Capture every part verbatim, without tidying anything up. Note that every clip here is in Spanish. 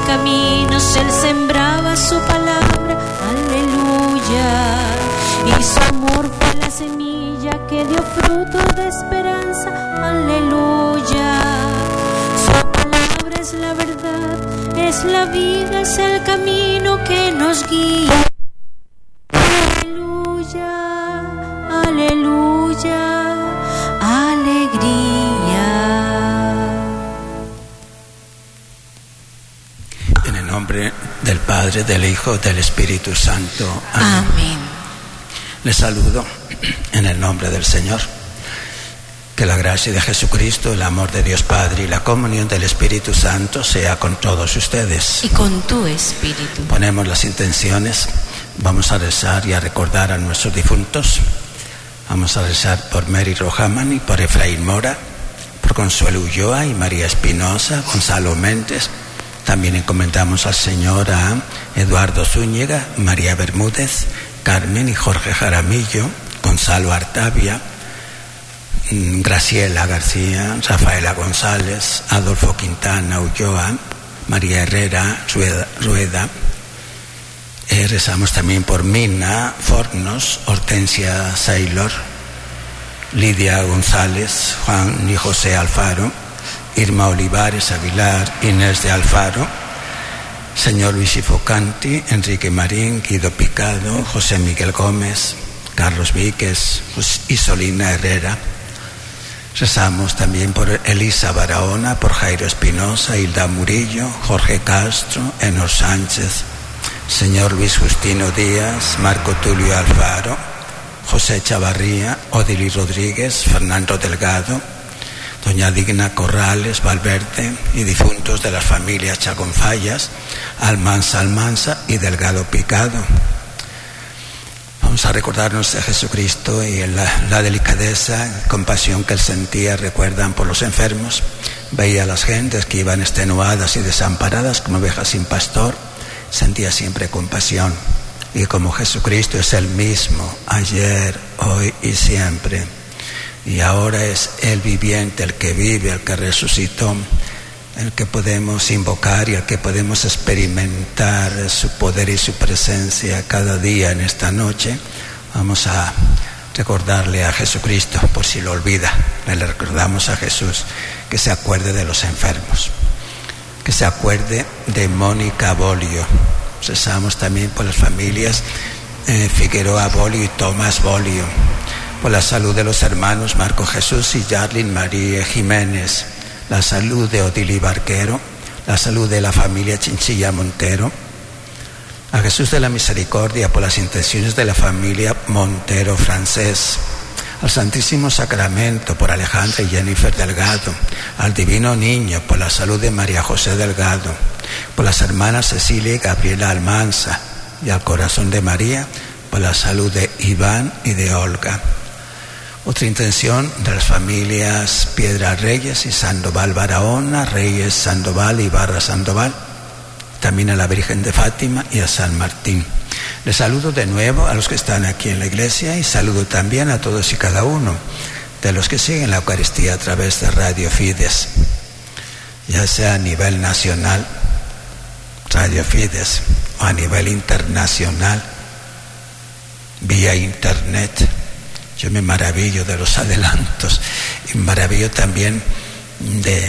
caminos, Él sembraba su palabra, aleluya. Y su amor fue la semilla que dio fruto de esperanza, aleluya. Su palabra es la verdad, es la vida, es el camino que nos guía. Aleluya, aleluya, alegría. En el nombre del Padre, del Hijo, del Espíritu Santo. Amén. Amén. Les saludo en el nombre del Señor. Que la gracia de Jesucristo, el amor de Dios Padre y la comunión del Espíritu Santo sea con todos ustedes. Y con tu espíritu. Ponemos las intenciones. Vamos a rezar y a recordar a nuestros difuntos. Vamos a rezar por Mary Rojaman y por Efraín Mora, por Consuelo Ulloa y María Espinosa, Gonzalo Méndez. También encomendamos al Señor a Eduardo Zúñiga, María Bermúdez, Carmen y Jorge Jaramillo, Gonzalo Artavia, Graciela García, Rafaela González, Adolfo Quintana Ulloa, María Herrera Rueda. Rueda. Eh, rezamos también por Mina Fornos, Hortensia Saylor, Lidia González, Juan y José Alfaro, Irma Olivares Aguilar, Inés de Alfaro, señor Luis Ifocanti, Enrique Marín, Guido Picado, José Miguel Gómez, Carlos Víquez y Solina Herrera. Rezamos también por Elisa Barahona, por Jairo Espinosa, Hilda Murillo, Jorge Castro, Enor Sánchez, señor Luis Justino Díaz, Marco Tulio Alfaro, José Chavarría, Odili Rodríguez, Fernando Delgado, doña Digna Corrales Valverde y difuntos de las familias Chagonfallas, Almanza Almanza y Delgado Picado. Vamos a recordarnos de Jesucristo y la, la delicadeza, compasión que Él sentía. Recuerdan por los enfermos, veía a las gentes que iban extenuadas y desamparadas como ovejas sin pastor, sentía siempre compasión. Y como Jesucristo es el mismo ayer, hoy y siempre, y ahora es el viviente, el que vive, el que resucitó, el que podemos invocar y el que podemos experimentar su poder y su presencia cada día en esta noche, vamos a recordarle a Jesucristo, por si lo olvida, le recordamos a Jesús, que se acuerde de los enfermos, que se acuerde de Mónica Bolio. Rezamos también por las familias eh, Figueroa Bolio y Tomás Bolio, por la salud de los hermanos Marco Jesús y Yarlin María Jiménez, la salud de Odili Barquero, la salud de la familia Chinchilla Montero, a Jesús de la Misericordia por las intenciones de la familia Montero Francés, al Santísimo Sacramento por Alejandra y Jennifer Delgado, al Divino Niño por la salud de María José Delgado, por las hermanas Cecilia y Gabriela Almanza, y al Corazón de María por la salud de Iván y de Olga. Otra intención de las familias Piedra Reyes y Sandoval Barahona, Reyes Sandoval y Barra Sandoval, también a la Virgen de Fátima y a San Martín. Les saludo de nuevo a los que están aquí en la iglesia y saludo también a todos y cada uno de los que siguen la Eucaristía a través de Radio Fides, ya sea a nivel nacional, Radio Fides, o a nivel internacional, vía internet. Yo me maravillo de los adelantos y me maravillo también de,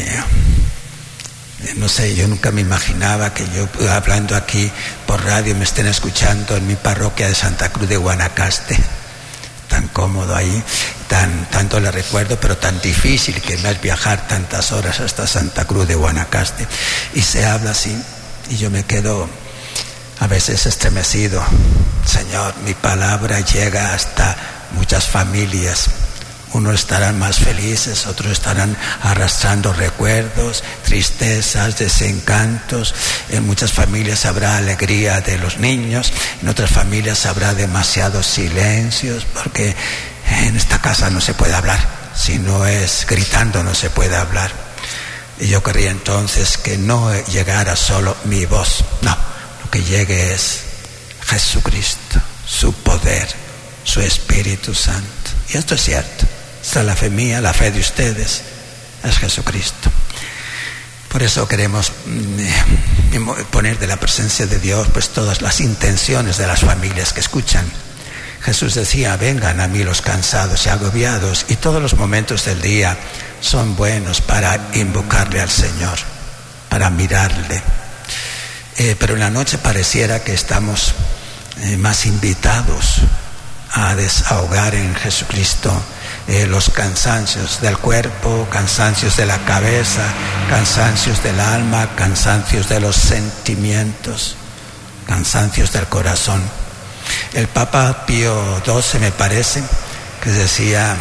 de, no sé, yo nunca me imaginaba que yo hablando aquí por radio me estén escuchando en mi parroquia de Santa Cruz de Guanacaste. Tan cómodo ahí, tan, tanto le recuerdo, pero tan difícil que me es viajar tantas horas hasta Santa Cruz de Guanacaste. Y se habla así y yo me quedo a veces estremecido. Señor, mi palabra llega hasta muchas familias. Unos estarán más felices, otros estarán arrastrando recuerdos, tristezas, desencantos. En muchas familias habrá alegría de los niños, en otras familias habrá demasiados silencios, porque en esta casa no se puede hablar. Si no es gritando, no se puede hablar. Y yo querría entonces que no llegara solo mi voz, no, lo que llegue es Jesucristo, su poder, su Espíritu Santo. Y esto es cierto. Esta es la fe mía, la fe de ustedes es Jesucristo. Por eso queremos eh, poner de la presencia de Dios pues todas las intenciones de las familias que escuchan. Jesús decía, vengan a mí los cansados y agobiados, y todos los momentos del día son buenos para invocarle al Señor, para mirarle. Eh, pero en la noche pareciera que estamos eh, más invitados a desahogar en Jesucristo eh, los cansancios del cuerpo, cansancios de la cabeza, cansancios del alma, cansancios de los sentimientos, cansancios del corazón. El Papa Pío doce, me parece, que decía,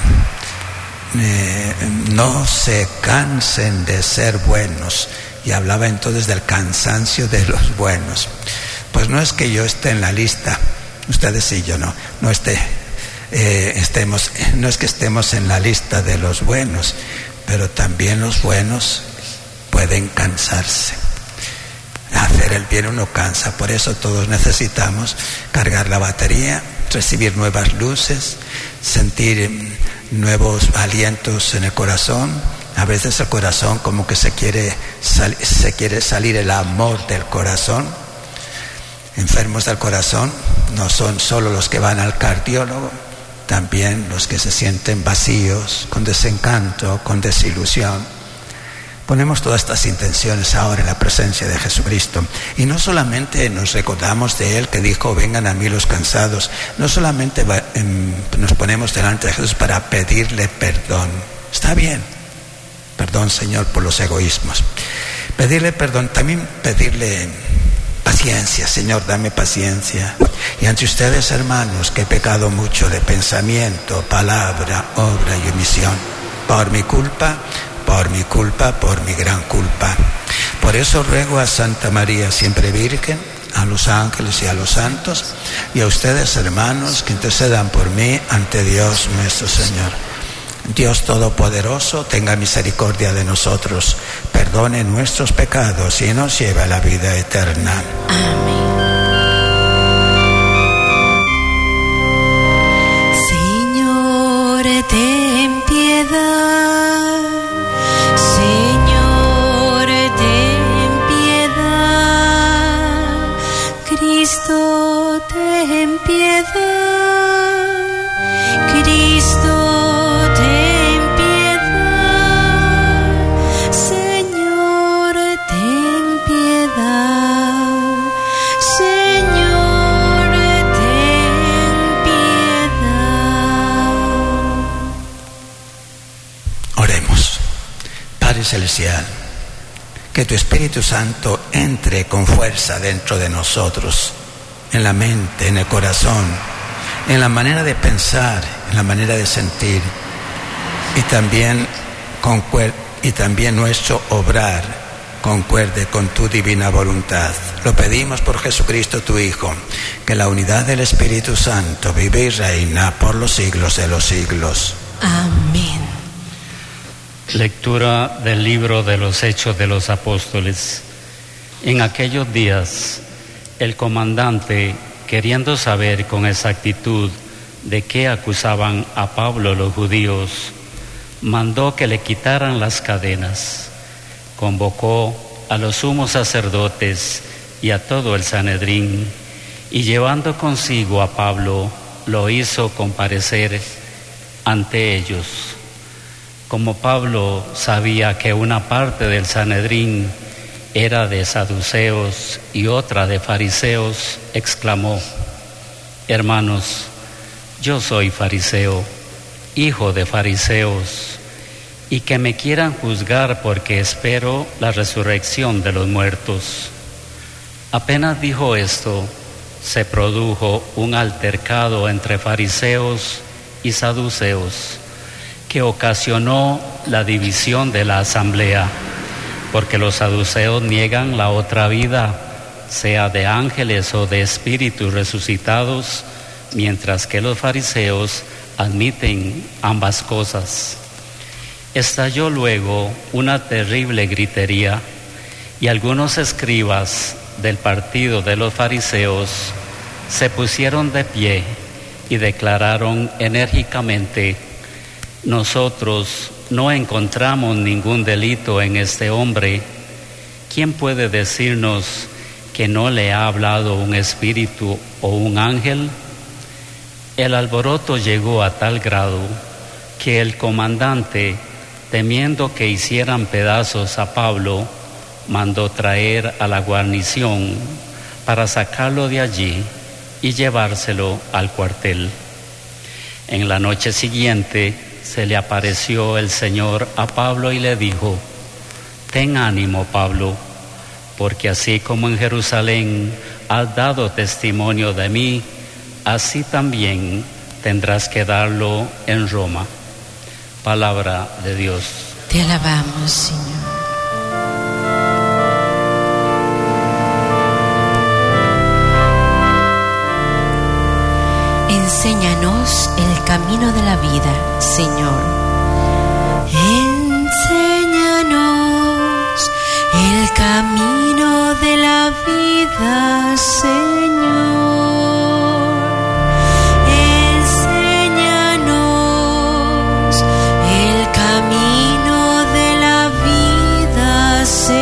eh, no se cansen de ser buenos, y hablaba entonces del cansancio de los buenos. Pues no es que yo esté en la lista, ustedes y yo no, no esté, eh, estemos, no es que estemos en la lista de los buenos, pero también los buenos pueden cansarse. Hacer el bien uno cansa, por eso todos necesitamos cargar la batería, recibir nuevas luces, sentir nuevos alientos en el corazón. A veces el corazón como que se quiere, sal, se quiere salir el amor del corazón. Enfermos del corazón no son solo los que van al cardiólogo, también los que se sienten vacíos, con desencanto, con desilusión. Ponemos todas estas intenciones ahora en la presencia de Jesucristo, y no solamente nos recordamos de Él que dijo, vengan a mí los cansados, no solamente va, eh, nos ponemos delante de Jesús para pedirle perdón. Está bien, perdón Señor por los egoísmos, pedirle perdón, también pedirle paciencia. Señor, dame paciencia. Y ante ustedes, hermanos, que he pecado mucho de pensamiento, palabra, obra y omisión, por mi culpa, por mi culpa, por mi gran culpa. Por eso ruego a Santa María, siempre Virgen, a los ángeles y a los santos, y a ustedes, hermanos, que intercedan por mí ante Dios nuestro Señor. Dios Todopoderoso, tenga misericordia de nosotros, perdone nuestros pecados y nos lleve a la vida eterna. Amén. Señor, ten piedad. Señor, ten piedad. Cristo, ten piedad. Cristo, ten piedad. Señor, ten piedad. Señor, ten piedad. Oremos. Padre Celestial, que tu Espíritu Santo entre con fuerza dentro de nosotros, en la mente, en el corazón, en la manera de pensar, en la manera de sentir, y también, concuer- y también nuestro obrar concuerde con tu divina voluntad. Lo pedimos por Jesucristo tu Hijo, que la unidad del Espíritu Santo vive y reina por los siglos de los siglos. Amén. Lectura del libro de los Hechos de los Apóstoles. En aquellos días, el comandante, queriendo saber con exactitud de qué acusaban a Pablo los judíos, mandó que le quitaran las cadenas. Convocó a los sumos sacerdotes y a todo el Sanedrín, y llevando consigo a Pablo, lo hizo comparecer ante ellos. Como Pablo sabía que una parte del Sanedrín era de saduceos y otra de fariseos, exclamó: hermanos, yo soy fariseo, hijo de fariseos, y que me quieran juzgar porque espero la resurrección de los muertos. Apenas dijo esto, se produjo un altercado entre fariseos y saduceos, que ocasionó la división de la asamblea, porque los saduceos niegan la otra vida, sea de ángeles o de espíritus resucitados, mientras que los fariseos admiten ambas cosas. Estalló luego una terrible gritería, y algunos escribas del partido de los fariseos se pusieron de pie y declararon enérgicamente: nosotros no encontramos ningún delito en este hombre, ¿quién puede decirnos que no le ha hablado un espíritu o un ángel? El alboroto llegó a tal grado que el comandante, temiendo que hicieran pedazos a Pablo, mandó traer a la guarnición para sacarlo de allí y llevárselo al cuartel. En la noche siguiente se le apareció el Señor a Pablo y le dijo: «Ten ánimo, Pablo, porque así como en Jerusalén has dado testimonio de mí, así también tendrás que darlo en Roma». Palabra de Dios. Te alabamos, Señor. Enséñanos el camino de la vida, Señor. Enséñanos el camino de la vida, Señor. Enséñanos el camino de la vida,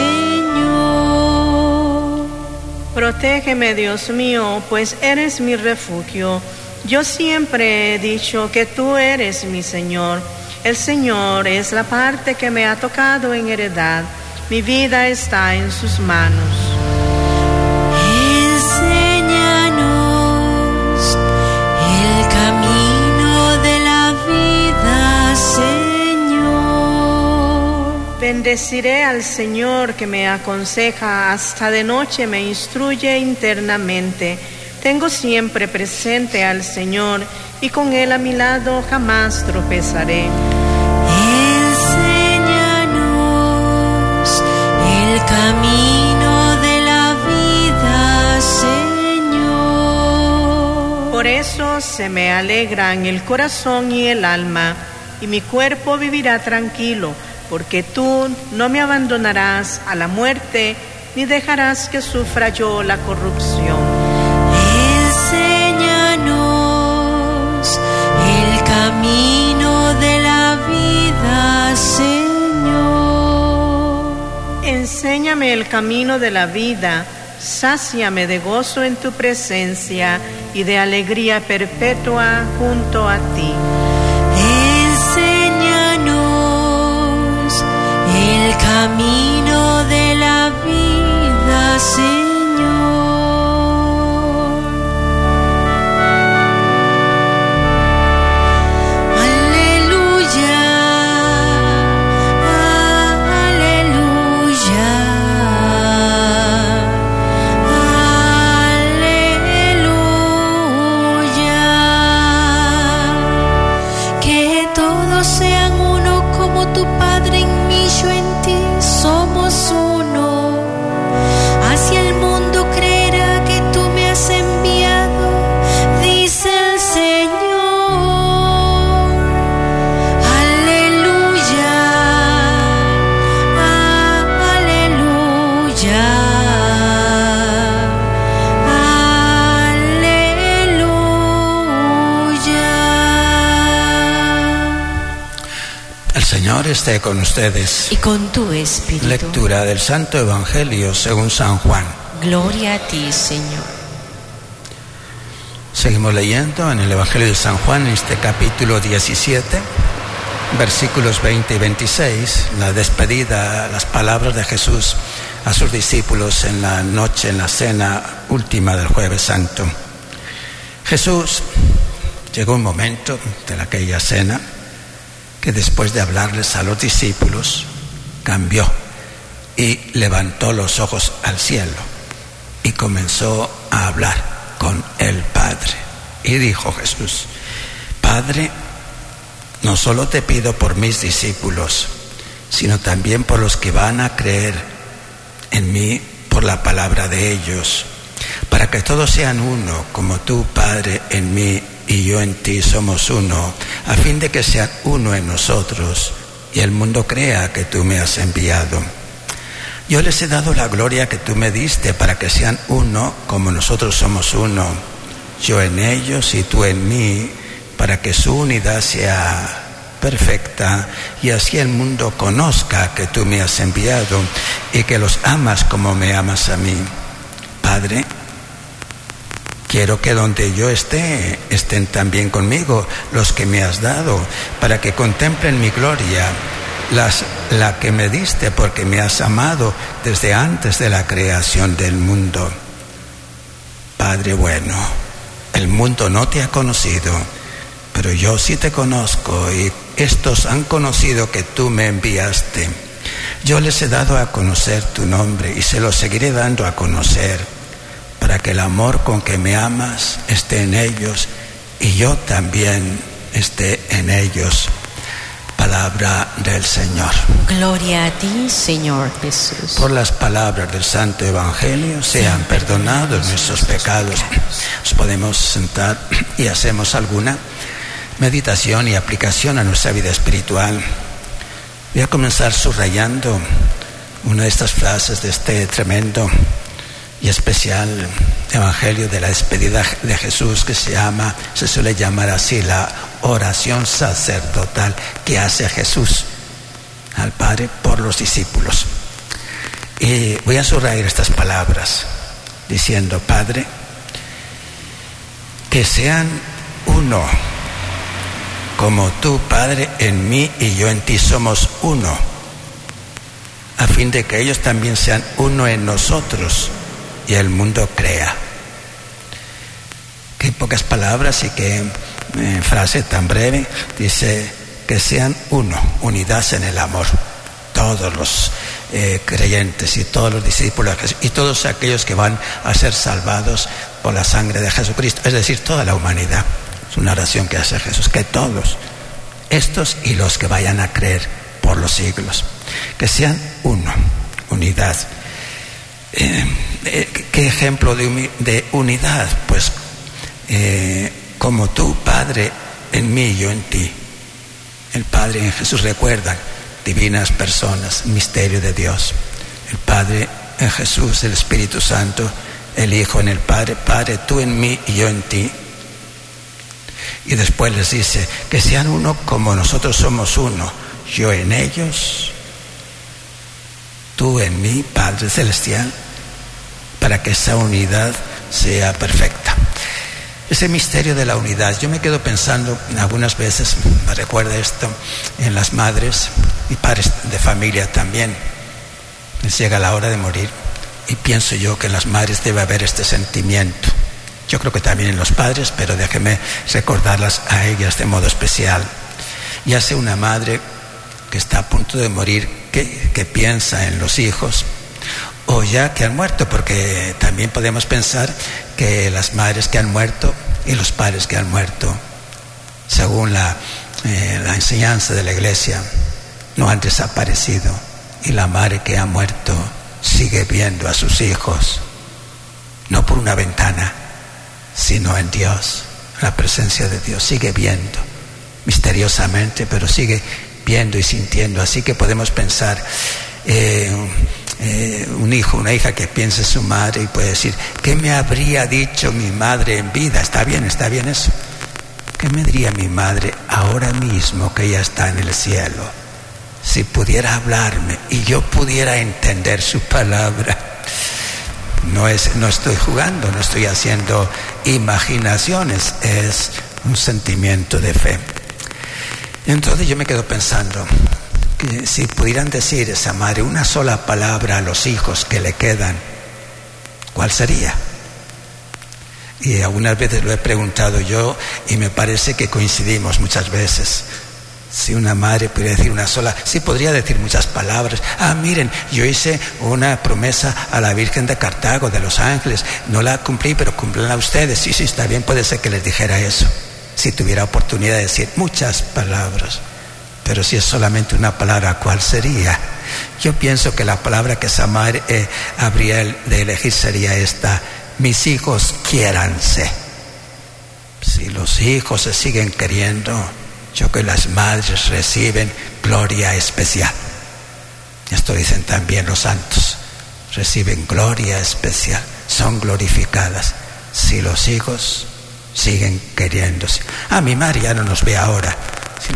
Señor. Protégeme, Dios mío, pues eres mi refugio. Yo siempre he dicho que tú eres mi Señor. El Señor es la parte que me ha tocado en heredad. Mi vida está en sus manos. Enséñanos el camino de la vida, Señor. Bendeciré al Señor que me aconseja, hasta de noche me instruye internamente. Tengo siempre presente al Señor y con Él a mi lado jamás tropezaré. Enséñanos el camino de la vida, Señor. Por eso se me alegran el corazón y el alma, y mi cuerpo vivirá tranquilo, porque tú no me abandonarás a la muerte, ni dejarás que sufra yo la corrupción. Enséñanos el camino de la vida, Señor. Enséñame el camino de la vida, sáciame de gozo en tu presencia y de alegría perpetua junto a ti. Enséñanos el camino de la vida, Señor. Señor esté con ustedes. Y con tu espíritu. Lectura del Santo Evangelio según San Juan. Gloria a ti, Señor. Seguimos leyendo en el Evangelio de San Juan, en este capítulo diecisiete, versículos veinte y veintiséis, la despedida, las palabras de Jesús a sus discípulos en la noche, en la cena última del Jueves Santo. Jesús, llegó un momento de aquella cena que después de hablarles a los discípulos, cambió y levantó los ojos al cielo y comenzó a hablar con el Padre. Y dijo Jesús: Padre, no solo te pido por mis discípulos, sino también por los que van a creer en mí por la palabra de ellos, para que todos sean uno, como tú, Padre, en mí y yo en ti somos uno, a fin de que sean uno en nosotros y el mundo crea que tú me has enviado. Yo les he dado la gloria que tú me diste, para que sean uno como nosotros somos uno, yo en ellos y tú en mí, para que su unidad sea perfecta, y así el mundo conozca que tú me has enviado y que los amas como me amas a mí. Padre, quiero que donde yo esté, estén también conmigo los que me has dado, para que contemplen mi gloria, las, la que me diste porque me has amado desde antes de la creación del mundo. Padre bueno, el mundo no te ha conocido, pero yo sí te conozco, y estos han conocido que tú me enviaste. Yo les he dado a conocer tu nombre y se lo seguiré dando a conocer, para que el amor con que me amas esté en ellos y yo también esté en ellos. Palabra del Señor. Gloria a ti, Señor Jesús. Por las palabras del Santo Evangelio sean perdonados nuestros pecados. Nos podemos sentar y hacemos alguna meditación y aplicación a nuestra vida espiritual. Voy a comenzar subrayando una de estas frases de este tremendo y especial Evangelio de la despedida de Jesús, que se llama, se suele llamar así, la oración sacerdotal que hace Jesús al Padre por los discípulos. Y voy a subrayar estas palabras diciendo: Padre, que sean uno, como tú, Padre, en mí y yo en ti somos uno, a fin de que ellos también sean uno en nosotros y el mundo crea. Qué pocas palabras y qué eh, frase tan breve. Dice que sean uno, unidad en el amor. Todos los eh, creyentes y todos los discípulos de Jesús y todos aquellos que van a ser salvados por la sangre de Jesucristo, es decir, toda la humanidad. Es una oración que hace Jesús, que todos, estos y los que vayan a creer por los siglos, que sean uno, unidad. Eh, eh, ¿Qué ejemplo de, de unidad? Pues eh, como tú, Padre, en mí y yo en ti. El Padre en Jesús, recuerdan, divinas personas, misterio de Dios. El Padre en Jesús, el Espíritu Santo, el Hijo en el Padre. Padre, tú en mí y yo en ti. Y después les dice que sean uno como nosotros somos uno, yo en ellos, tú en mí, Padre Celestial, para que esa unidad sea perfecta. Ese misterio de la unidad, yo me quedo pensando algunas veces, me recuerda esto, en las madres y padres de familia también. Les llega la hora de morir y pienso yo que en las madres debe haber este sentimiento. Yo creo que también en los padres, pero déjeme recordarlas a ellas de modo especial. Ya sea una madre que está a punto de morir, que, que piensa en los hijos, o ya que han muerto, porque también podemos pensar que las madres que han muerto y los padres que han muerto, según la, eh, la enseñanza de la Iglesia, no han desaparecido, y la madre que ha muerto sigue viendo a sus hijos, no por una ventana, sino en Dios, la presencia de Dios, sigue viendo misteriosamente, pero sigue viendo y sintiendo. Así que podemos pensar eh, eh, un hijo, una hija que piense en su madre y puede decir: ¿qué me habría dicho mi madre en vida? Está bien, está bien eso. ¿Qué me diría mi madre ahora mismo que ella está en el cielo? Si pudiera hablarme y yo pudiera entender su palabra. No es, no estoy jugando, no estoy haciendo imaginaciones, es un sentimiento de fe. Entonces yo me quedo pensando que si pudieran decir esa madre una sola palabra a los hijos que le quedan, ¿cuál sería? Y algunas veces lo he preguntado yo y me parece que coincidimos muchas veces. Si una madre pudiera decir una sola, sí podría decir muchas palabras. Ah, miren, yo hice una promesa a la Virgen de Cartago, de Los Ángeles, no la cumplí, pero cúmplenla ustedes. Sí, sí, está bien, puede ser que les dijera eso, si tuviera oportunidad de decir muchas palabras. Pero si es solamente una palabra, ¿cuál sería? Yo pienso que la palabra que esa madre eh, habría de elegir sería esta: mis hijos quiéranse. Si los hijos se siguen queriendo, yo creo que las madres reciben gloria especial. Esto dicen también los santos, reciben gloria especial, son glorificadas si los hijos siguen queriéndose. Ah, mi madre ya no nos ve ahora, si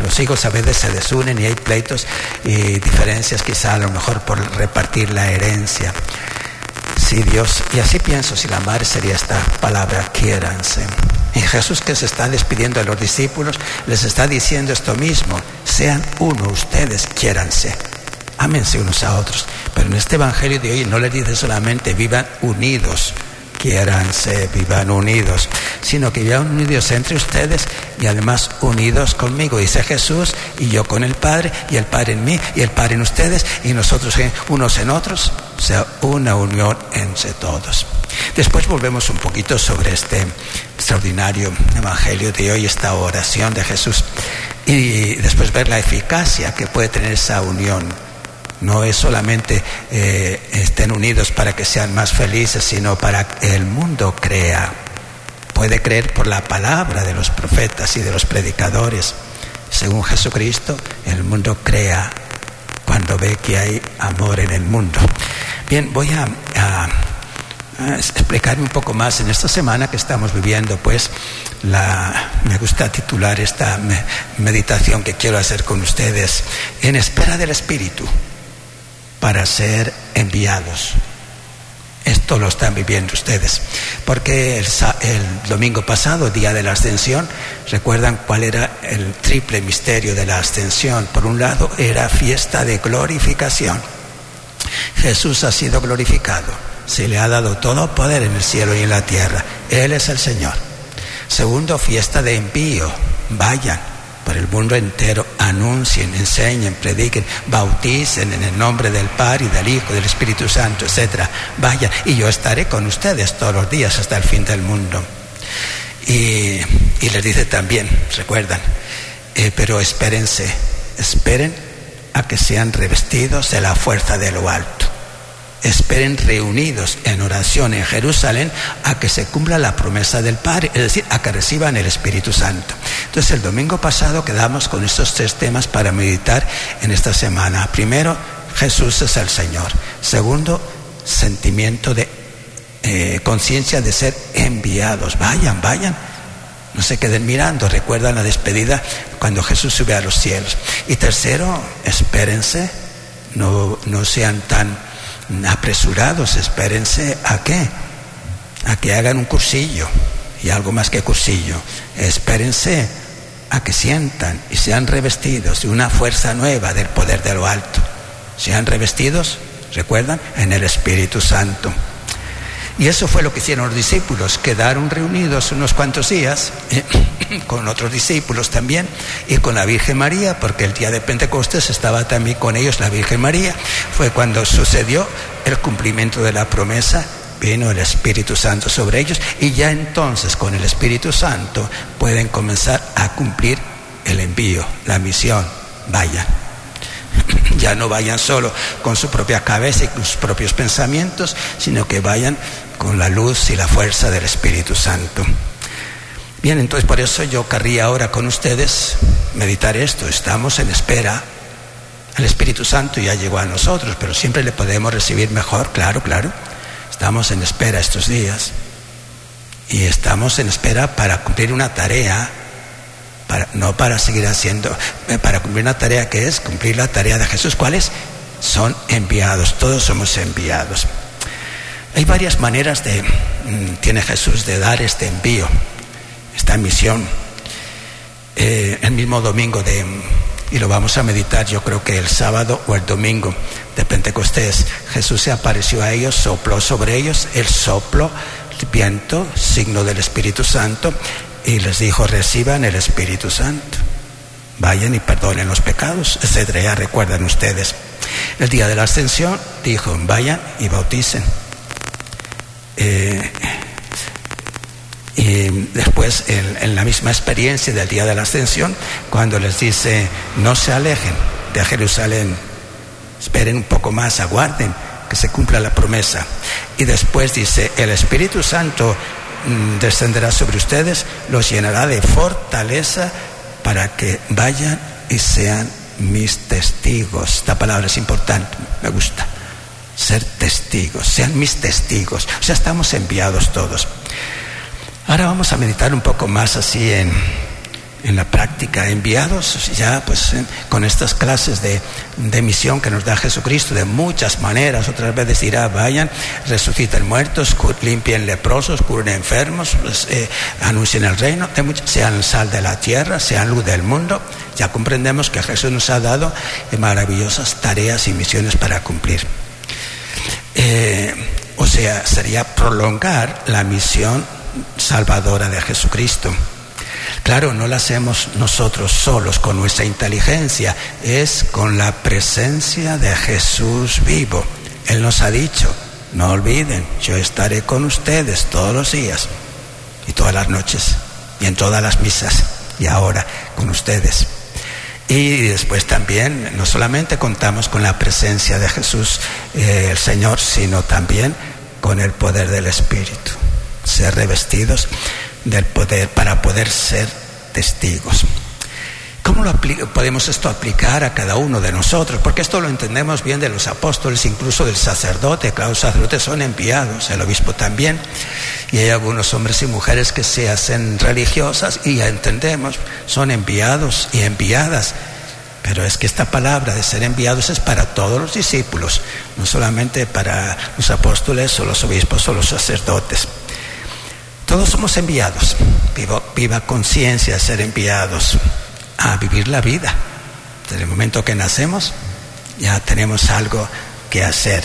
Los hijos a veces se desunen y hay pleitos y diferencias, quizá a lo mejor por repartir la herencia. Sí, Dios, y así pienso, si la madre sería esta palabra, quiéranse. Y Jesús, que se está despidiendo de los discípulos, les está diciendo esto mismo: sean uno ustedes, quiéranse, ámense unos a otros. Pero en este evangelio de hoy no les dice solamente vivan unidos, quiéranse, vivan unidos, sino que vivan unidos entre ustedes y además unidos conmigo, dice Jesús, y yo con el Padre, y el Padre en mí, y el Padre en ustedes, y nosotros unos en otros, o sea, una unión entre todos. Después volvemos un poquito sobre este extraordinario evangelio de hoy, esta oración de Jesús, y después ver la eficacia que puede tener esa unión. No es solamente eh, estén unidos para que sean más felices, sino para que el mundo crea. Puede creer por la palabra de los profetas y de los predicadores. Según Jesucristo, el mundo crea cuando ve que hay amor en el mundo. Bien, voy a, a, a explicarme un poco más. En esta semana que estamos viviendo, pues, la, me gusta titular esta me, meditación que quiero hacer con ustedes: en espera del Espíritu, para ser enviados. Esto lo están viviendo ustedes, porque el, el domingo pasado, día de la Ascensión, recuerdan cuál era el triple misterio de la Ascensión. Por un lado, era fiesta de glorificación. Jesús ha sido glorificado, se le ha dado todo poder en el cielo y en la tierra. Él es el Señor. Segundo, fiesta de envío. Vayan por el mundo entero, anuncien, enseñen, prediquen, bauticen en el nombre del Padre y del Hijo y del Espíritu Santo, etcétera. Vayan, y yo estaré con ustedes todos los días hasta el fin del mundo. Y, y les dice también, recuerdan, eh, pero espérense, esperen a que sean revestidos de la fuerza de lo alto. Esperen reunidos en oración en Jerusalén a que se cumpla la promesa del Padre, es decir, a que reciban el Espíritu Santo. Entonces, el domingo pasado quedamos con estos tres temas para meditar en esta semana. Primero, Jesús es el Señor. Segundo, sentimiento de eh, conciencia de ser enviados. Vayan, vayan. No se queden mirando. Recuerdan la despedida cuando Jesús sube a los cielos. Y tercero, espérense. No, no sean tan apresurados, espérense a qué, a que hagan un cursillo, y algo más que cursillo, espérense a que sientan y sean revestidos de una fuerza nueva del poder de lo alto. Sean revestidos, recuerdan, en el Espíritu Santo. Y eso fue lo que hicieron los discípulos. Quedaron reunidos unos cuantos días eh, con otros discípulos también, y con la Virgen María, porque el día de Pentecostés estaba también con ellos la Virgen María. Fue cuando sucedió el cumplimiento de la promesa, vino el Espíritu Santo sobre ellos, y ya entonces con el Espíritu Santo pueden comenzar a cumplir el envío, la misión. Vayan. Ya no vayan solo con su propia cabeza y con sus propios pensamientos, sino que vayan con la luz y la fuerza del Espíritu Santo. Bien, entonces por eso yo querría ahora con ustedes meditar esto. Estamos en espera. El Espíritu Santo ya llegó a nosotros, pero siempre le podemos recibir mejor, claro, claro. Estamos en espera estos días. Y estamos en espera para cumplir una tarea. Para, no para seguir haciendo, para cumplir una tarea que es cumplir la tarea de Jesús. ¿Cuáles? Son enviados, todos somos enviados. Hay varias maneras de, tiene Jesús de dar este envío, esta misión. Eh, el mismo domingo de, y lo vamos a meditar yo creo que el sábado o el domingo de Pentecostés, Jesús se apareció a ellos, sopló sobre ellos el soplo, el viento, signo del Espíritu Santo, y les dijo: reciban el Espíritu Santo, vayan y perdonen los pecados, etcétera. Ya recuerdan ustedes. El día de la Ascensión dijo: vayan y bauticen. Eh, y después en, en la misma experiencia del día de la Ascensión, cuando les dice: no se alejen de Jerusalén, esperen un poco más, aguarden que se cumpla la promesa. Y después dice: el Espíritu Santo descenderá sobre ustedes, los llenará de fortaleza para que vayan y sean mis testigos. Esta palabra es importante, me gusta. Ser testigos, sean mis testigos. O sea, estamos enviados todos. Ahora vamos a meditar un poco más así en, en la práctica, enviados ya pues eh, con estas clases de, de misión que nos da Jesucristo de muchas maneras. Otras veces dirá, vayan, resuciten muertos, limpien leprosos, curen enfermos, pues, eh, anuncien el reino, de muchas, sean sal de la tierra, sean luz del mundo. Ya comprendemos que Jesús nos ha dado eh, maravillosas tareas y misiones para cumplir. Eh, o sea, sería prolongar la misión salvadora de Jesucristo. Claro, no la hacemos nosotros solos con nuestra inteligencia, es con la presencia de Jesús vivo. Él nos ha dicho, no olviden, yo estaré con ustedes todos los días y todas las noches y en todas las misas y ahora con ustedes. Y después también no solamente contamos con la presencia de Jesús, eh, el Señor, sino también con el poder del Espíritu. Ser revestidos del poder para poder ser testigos. ¿Cómo lo podemos esto aplicar a cada uno de nosotros? Porque esto lo entendemos bien de los apóstoles, incluso del sacerdote. Claro, los sacerdotes son enviados, el obispo también, y hay algunos hombres y mujeres que se hacen religiosas y ya entendemos, son enviados y enviadas. Pero es que esta palabra de ser enviados es para todos los discípulos, no solamente para los apóstoles o los obispos o los sacerdotes. Todos somos enviados. Viva, viva conciencia de ser enviados a vivir la vida. Desde el momento que nacemos ya tenemos algo que hacer.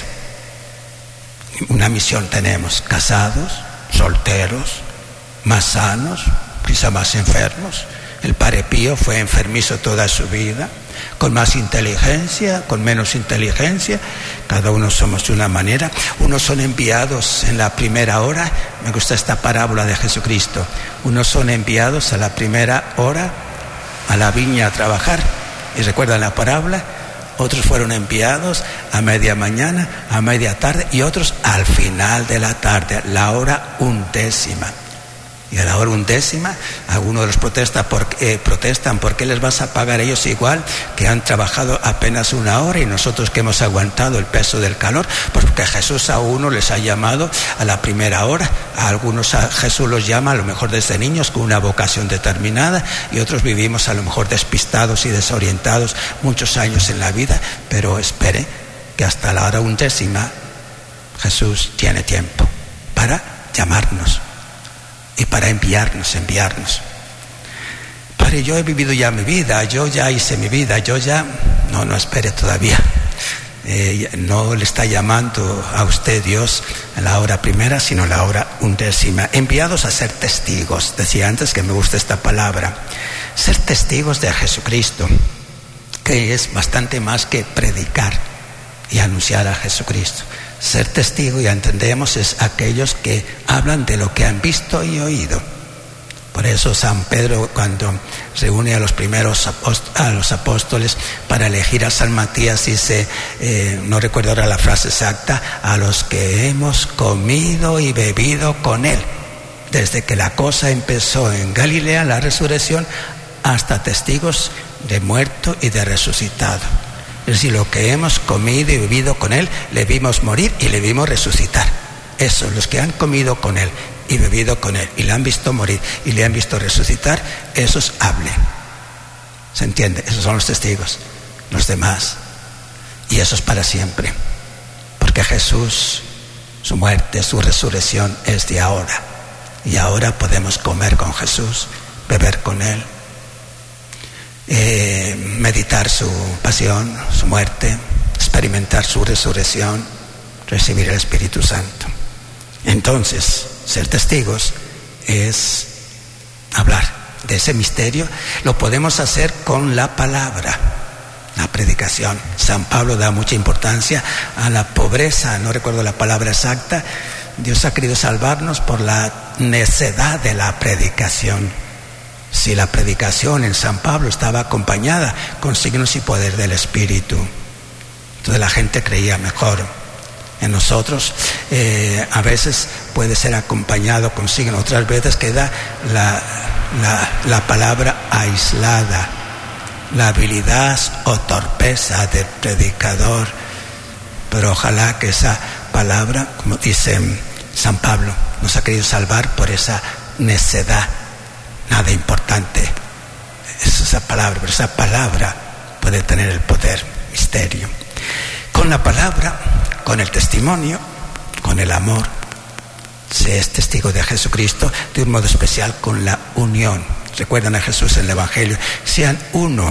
Una misión tenemos: casados, solteros, más sanos, quizá más enfermos. El Padre Pío fue enfermizo toda su vida, con más inteligencia, con menos inteligencia. Cada uno somos de una manera. Unos son enviados en la primera hora. Me gusta esta parábola de Jesucristo. Unos son enviados a la primera hora a la viña a trabajar. ¿Y recuerdan la parábola? Otros fueron enviados a media mañana, a media tarde, y otros al final de la tarde, la hora undécima. Y a la hora undécima, algunos de los protesta por, eh, protestan, ¿por qué les vas a pagar ellos igual que han trabajado apenas una hora y nosotros que hemos aguantado el peso del calor? Pues porque Jesús a uno les ha llamado a la primera hora, a algunos a Jesús los llama a lo mejor desde niños con una vocación determinada, y otros vivimos a lo mejor despistados y desorientados muchos años en la vida, pero espere que hasta la hora undécima Jesús tiene tiempo para llamarnos y para enviarnos, enviarnos. Padre, yo he vivido ya mi vida, yo ya hice mi vida, yo ya... No, no espere todavía. Eh, no le está llamando a usted Dios a la hora primera, sino a la hora undécima. Enviados a ser testigos. Decía antes que me gusta esta palabra. Ser testigos de Jesucristo, que es bastante más que predicar y anunciar a Jesucristo. Ser testigo, ya entendemos, es aquellos que hablan de lo que han visto y oído. Por eso San Pedro, cuando reúne a los primeros apóstoles, a los apóstoles para elegir a San Matías, dice, eh, no recuerdo ahora la frase exacta, a los que hemos comido y bebido con él, desde que la cosa empezó en Galilea, la resurrección, hasta testigos de muerto y de resucitado. Es decir, lo que hemos comido y bebido con él, le vimos morir y le vimos resucitar. Eso, los que han comido con él y bebido con él y le han visto morir y le han visto resucitar, esos hablen. ¿Se entiende? Esos son los testigos. Los demás, y eso es para siempre, porque Jesús, su muerte, su resurrección es de ahora, y ahora podemos comer con Jesús, beber con él, Eh, meditar su pasión, su muerte, experimentar su resurrección, recibir el Espíritu Santo. Entonces, ser testigos es hablar de ese misterio. Lo podemos hacer con la palabra, la predicación. San Pablo da mucha importancia a la pobreza, no recuerdo la palabra exacta. Dios ha querido salvarnos por la necedad de la predicación. Si la predicación en San Pablo estaba acompañada con signos y poder del Espíritu, entonces la gente creía mejor. En nosotros eh, a veces puede ser acompañado con signos, otras veces queda la, la, la palabra aislada, la habilidad o torpeza del predicador. Pero ojalá que esa palabra, como dice San Pablo, nos ha querido salvar por esa necedad. Nada importante, palabra, pero esa palabra puede tener el poder, misterio. Con la palabra, con el testimonio, con el amor, se es testigo de Jesucristo, de un modo especial con la unión. Recuerdan a Jesús en el Evangelio, sean uno,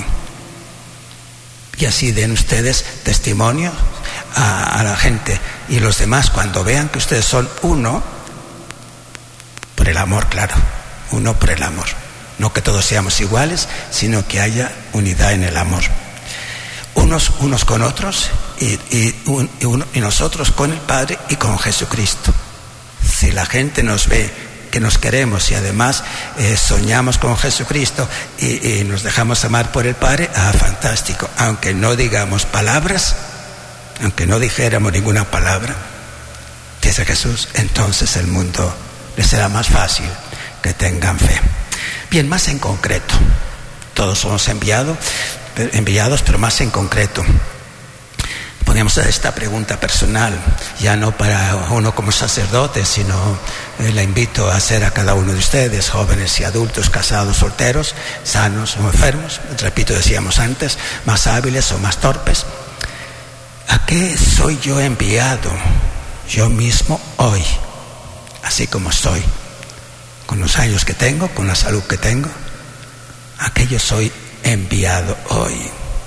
y así den ustedes testimonio a, a la gente, y los demás cuando vean que ustedes son uno, por el amor, claro, uno por el amor, no que todos seamos iguales, sino que haya unidad en el amor, unos, unos con otros, y, y, un, y, uno, y nosotros con el Padre y con Jesucristo. Si la gente nos ve que nos queremos y además eh, soñamos con Jesucristo y, y nos dejamos amar por el Padre, ah, fantástico. Aunque no digamos palabras, aunque no dijéramos ninguna palabra, dice Jesús, entonces el mundo les será más fácil que tengan fe. Bien, más en concreto, todos somos enviados, enviados, pero más en concreto. Podemos hacer esta pregunta personal, ya no para uno como sacerdote, sino eh, la invito a hacer a cada uno de ustedes, jóvenes y adultos, casados, solteros, sanos o enfermos, repito, decíamos antes, más hábiles o más torpes. ¿A qué soy yo enviado yo mismo hoy, así como soy, con los años que tengo, con la salud que tengo? ¿A qué yo soy enviado hoy?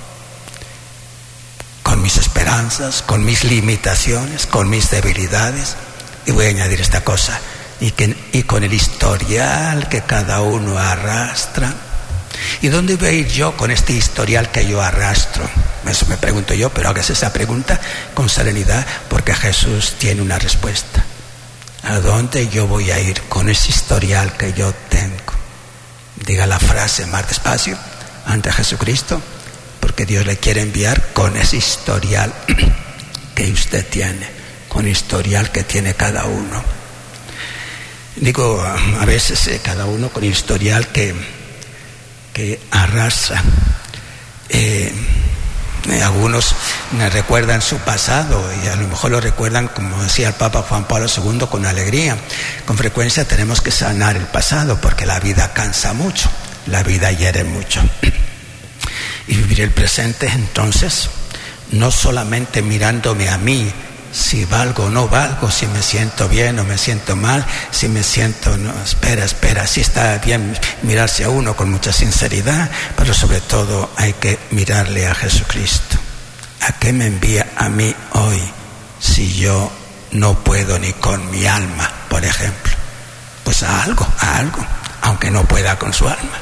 Con mis esperanzas, con mis limitaciones, con mis debilidades. Y voy a añadir esta cosa, y, que, y con el historial que cada uno arrastra. ¿Y dónde voy a ir yo con este historial que yo arrastro? Eso me pregunto yo, pero hágase esa pregunta con serenidad, porque Jesús tiene una respuesta. ¿A dónde yo voy a ir con ese historial que yo tengo? Diga la frase más despacio ante Jesucristo, porque Dios le quiere enviar con ese historial que usted tiene, con el historial que tiene cada uno. Digo, a veces eh, cada uno con el historial que, que arrastra. Eh, eh, algunos me recuerdan su pasado y a lo mejor lo recuerdan, como decía el Papa Juan Pablo segundo, con alegría. Con frecuencia tenemos que sanar el pasado porque la vida cansa mucho, la vida hiere mucho. Y vivir el presente, entonces, no solamente mirándome a mí, si valgo o no valgo, si me siento bien o me siento mal, si me siento, no, espera, espera, si está bien mirarse a uno con mucha sinceridad, pero sobre todo hay que mirarle a Jesucristo. ¿A qué me envía a mí hoy si yo no puedo ni con mi alma, por ejemplo? Pues a algo, a algo, aunque no pueda con su alma.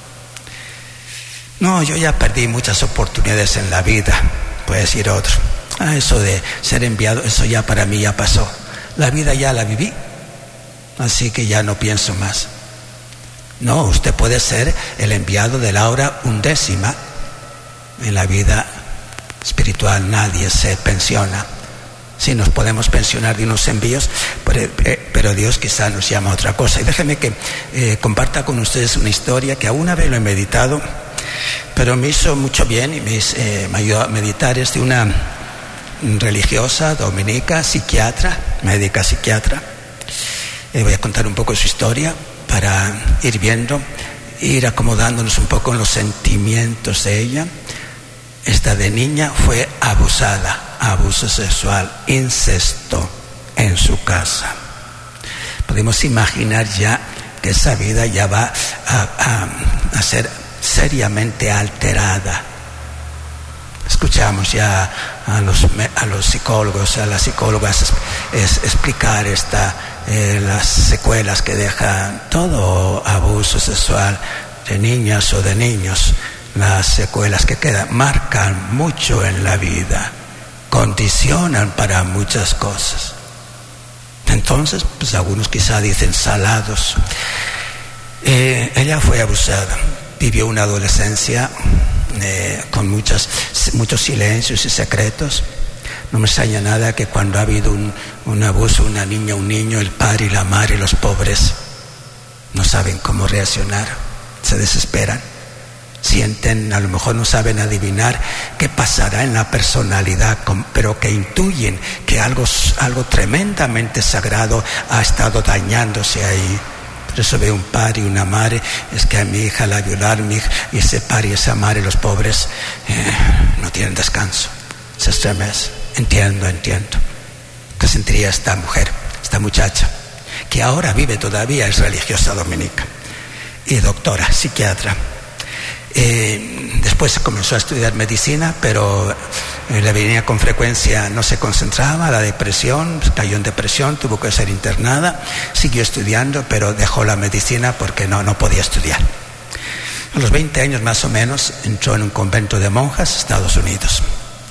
No, yo ya perdí muchas oportunidades en la vida, puede decir otro. Ah, eso de ser enviado, eso ya para mí ya pasó. La vida ya la viví, así que ya no pienso más. No, usted puede ser el enviado de la hora undécima. En la vida espiritual nadie se pensiona. Sí, nos podemos pensionar de unos envíos, pero Dios quizá nos llama a otra cosa. Y déjenme que eh, comparta con ustedes una historia que alguna vez lo he meditado, pero me hizo mucho bien y me, eh, me ayudó a meditar. Es de una religiosa dominica, psiquiatra, médica psiquiatra. Eh, voy a contar un poco su historia para ir viendo, ir acomodándonos un poco en los sentimientos de ella. Esta de niña fue abusada, abuso sexual, incesto en su casa. Podemos imaginar ya que esa vida ya va a, a, a ser seriamente alterada. Escuchamos ya a los, a los psicólogos, a las psicólogas es, es, explicar esta, eh, las secuelas que deja todo abuso sexual de niñas o de niños. Las secuelas que quedan marcan mucho en la vida, condicionan para muchas cosas. Entonces, pues algunos quizá dicen salados. Eh, ella fue abusada, vivió una adolescencia eh, con muchas, muchos silencios y secretos. No me extraña nada que cuando ha habido un, un abuso, una niña, un niño, el padre y la madre y los pobres no saben cómo reaccionar, se desesperan. Sienten, a lo mejor no saben adivinar qué pasará en la personalidad, pero que intuyen que algo, algo tremendamente sagrado ha estado dañándose ahí. Por eso veo un padre y una madre, es que a mi hija la violaron, mi hija, y ese padre y esa madre, los pobres, eh, no tienen descanso, se estremece. Entiendo, entiendo. ¿Qué sentiría esta mujer, esta muchacha, que ahora vive todavía, es religiosa dominica y doctora, psiquiatra? Eh, después comenzó a estudiar medicina, pero eh, le venía con frecuencia, no se concentraba, la depresión, cayó en depresión, tuvo que ser internada, siguió estudiando, pero dejó la medicina porque no, no podía estudiar. A los veinte años más o menos entró en un convento de monjas, Estados Unidos.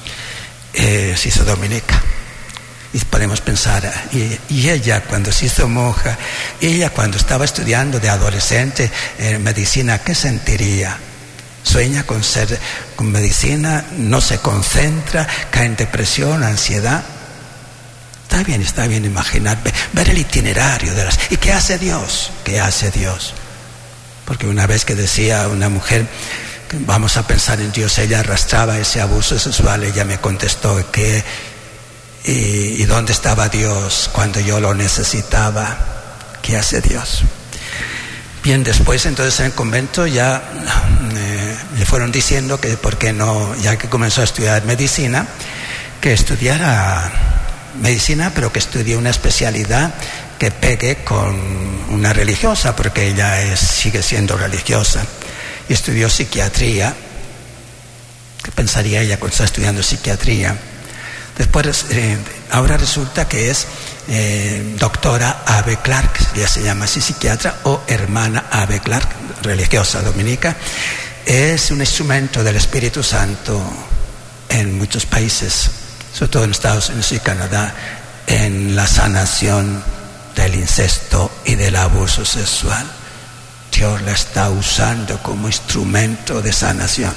Eh, se hizo dominica. Y podemos pensar, y, y ella cuando se hizo monja, ella cuando estaba estudiando de adolescente en medicina, ¿qué sentiría? Sueña con ser con medicina, no se concentra, cae en depresión, ansiedad. Está bien, está bien imaginar, ver el itinerario de las... ¿Y qué hace Dios? ¿Qué hace Dios? Porque una vez que decía una mujer, vamos a pensar en Dios, ella arrastraba ese abuso sexual, ella me contestó que y, y dónde estaba Dios cuando yo lo necesitaba. ¿Qué hace Dios? Bien, después entonces en el convento ya eh, le fueron diciendo que por qué no, ya que comenzó a estudiar medicina, que estudiara medicina, pero que estudie una especialidad que pegue con una religiosa, porque ella es, sigue siendo religiosa, y estudió psiquiatría. ¿Qué pensaría ella cuando está estudiando psiquiatría? Después, eh, ahora resulta que es eh, doctora Ave Clark, ya se llama así, psiquiatra, o hermana Ave Clark, religiosa dominica. Es un instrumento del Espíritu Santo en muchos países, sobre todo en Estados Unidos y Canadá, en la sanación del incesto y del abuso sexual. Dios la está usando como instrumento de sanación.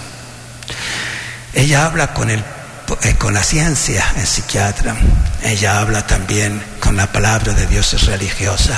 Ella habla con el Eh, con la ciencia, es psiquiatra. Ella habla también con la palabra de Dios, es religiosa,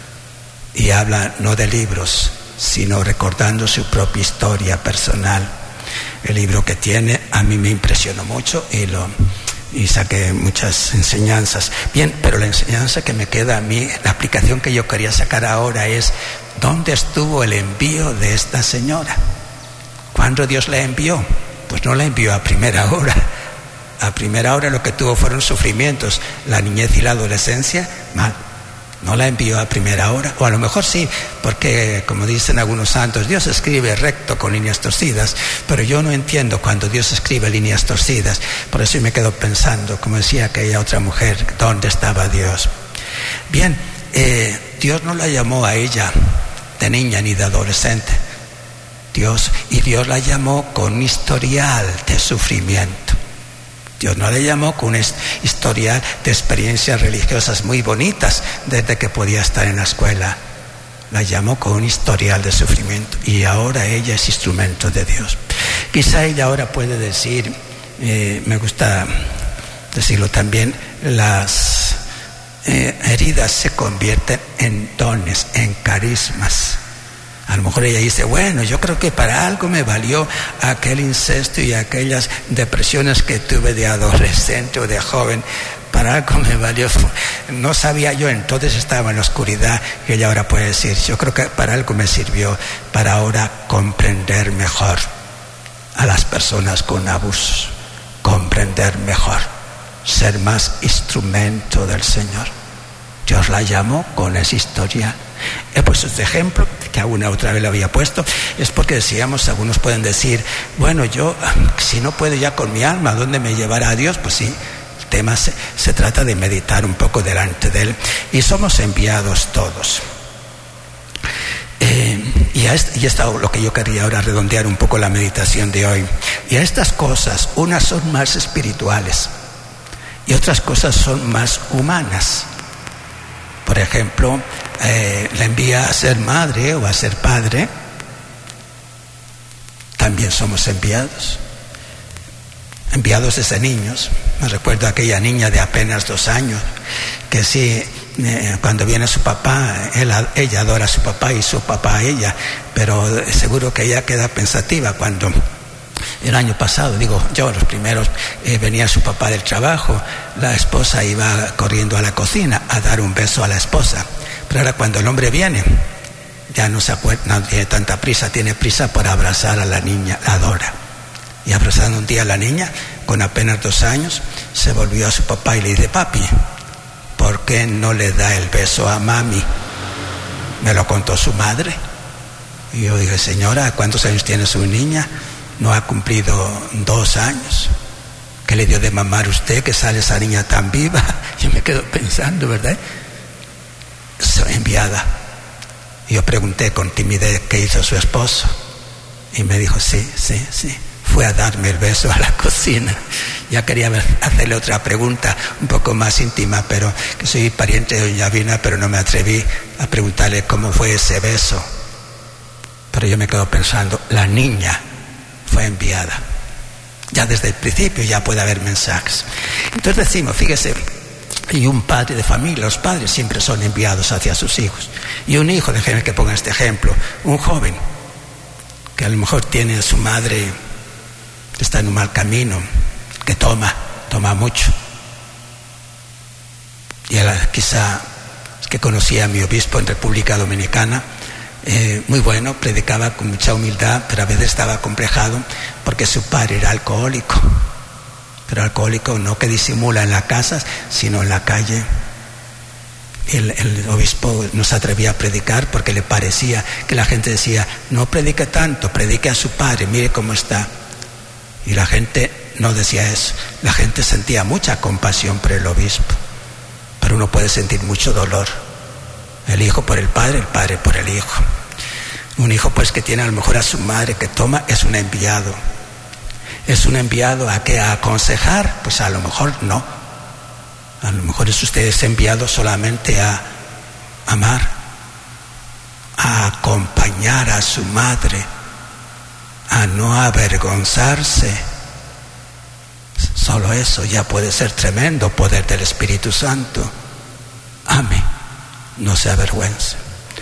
y habla no de libros, sino recordando su propia historia personal. El libro que tiene a mí me impresionó mucho y lo y saqué muchas enseñanzas. Bien, pero la enseñanza que me queda a mí, la aplicación que yo quería sacar ahora es: ¿dónde estuvo el envío de esta señora? ¿Cuándo Dios la envió? Pues no la envió a primera hora. A primera hora lo que tuvo fueron sufrimientos. La niñez y la adolescencia, mal. No la envió a primera hora. O a lo mejor sí, porque como dicen algunos santos, Dios escribe recto con líneas torcidas. Pero yo no entiendo cuando Dios escribe líneas torcidas. Por eso me quedo pensando, como decía aquella otra mujer, ¿dónde estaba Dios? Bien, eh, Dios no la llamó a ella de niña ni de adolescente. Dios, y Dios la llamó con un historial de sufrimiento. Dios no le llamó con un historial de experiencias religiosas muy bonitas desde que podía estar en la escuela. La llamó con un historial de sufrimiento, y ahora ella es instrumento de Dios. Quizá ella ahora puede decir, eh, me gusta decirlo también, las eh, heridas se convierten en dones, en carismas. A lo mejor ella dice, bueno, yo creo que para algo me valió aquel incesto y aquellas depresiones que tuve de adolescente o de joven. Para algo me valió. No sabía yo, entonces estaba en la oscuridad. Y ella ahora puede decir, yo creo que para algo me sirvió, para ahora comprender mejor a las personas con abusos. Comprender mejor, ser más instrumento del Señor. Dios la llamó con esa historia. He puesto este ejemplo, que alguna otra vez lo había puesto, es porque decíamos, algunos pueden decir, bueno, yo, si no puedo ya con mi alma, ¿a dónde me llevará a Dios? Pues sí, el tema se, se trata de meditar un poco delante de Él, y somos enviados todos. Eh, y, a este, y esto es lo que yo quería ahora redondear un poco la meditación de hoy. Y a estas cosas, unas son más espirituales y otras cosas son más humanas. Por ejemplo, eh, la envía a ser madre o a ser padre. También somos enviados. Enviados desde niños. Me recuerdo a aquella niña de apenas dos años, que sí, eh, cuando viene su papá, él, ella adora a su papá y su papá a ella, pero seguro que ella queda pensativa cuando... El año pasado, digo yo, los primeros, eh, venía su papá del trabajo, la esposa iba corriendo a la cocina a dar un beso a la esposa. Pero ahora cuando el hombre viene, ya no se acuerda, no tiene tanta prisa, tiene prisa por abrazar a la niña, la Dora. Y abrazando un día a la niña, con apenas dos años, se volvió a su papá y le dice: papi, ¿por qué no le da el beso a mami? Me lo contó su madre. Y yo dije: señora, ¿cuántos años tiene su niña? No ha cumplido dos años. ¿Qué le dio de mamar usted que sale esa niña tan viva? Yo me quedo pensando, ¿verdad? Soy enviada. Y yo pregunté con timidez qué hizo su esposo. Y me dijo: sí, sí, sí. Fue a darme el beso a la cocina. Ya quería hacerle otra pregunta un poco más íntima, pero que soy pariente de doña Vina, pero no me atreví a preguntarle cómo fue ese beso. Pero yo me quedo pensando, la niña fue enviada. Ya desde el principio ya puede haber mensajes. Entonces decimos, fíjese, y un padre de familia, los padres siempre son enviados hacia sus hijos. Y un hijo, déjenme que ponga este ejemplo, un joven que a lo mejor tiene a su madre, está en un mal camino, que toma, toma mucho. Y él, quizá, es que conocía a mi obispo en República Dominicana, eh, muy bueno, predicaba con mucha humildad, pero a veces estaba acomplejado porque su padre era alcohólico. Pero alcohólico no que disimula en la casa, sino en la calle. El, el obispo no se atrevía a predicar porque le parecía que la gente decía: no predique tanto, predique a su padre, mire cómo está. Y la gente no decía eso. La gente sentía mucha compasión por el obispo, pero uno puede sentir mucho dolor. El hijo por el padre, el padre por el hijo. Un hijo pues que tiene a lo mejor a su madre que toma, es un enviado. ¿Es un enviado a qué? ¿A aconsejar? Pues a lo mejor no. A lo mejor es usted es enviado solamente a amar, a acompañar a su madre, a no avergonzarse. Solo eso ya puede ser tremendo poder del Espíritu Santo. Ame, no se avergüence.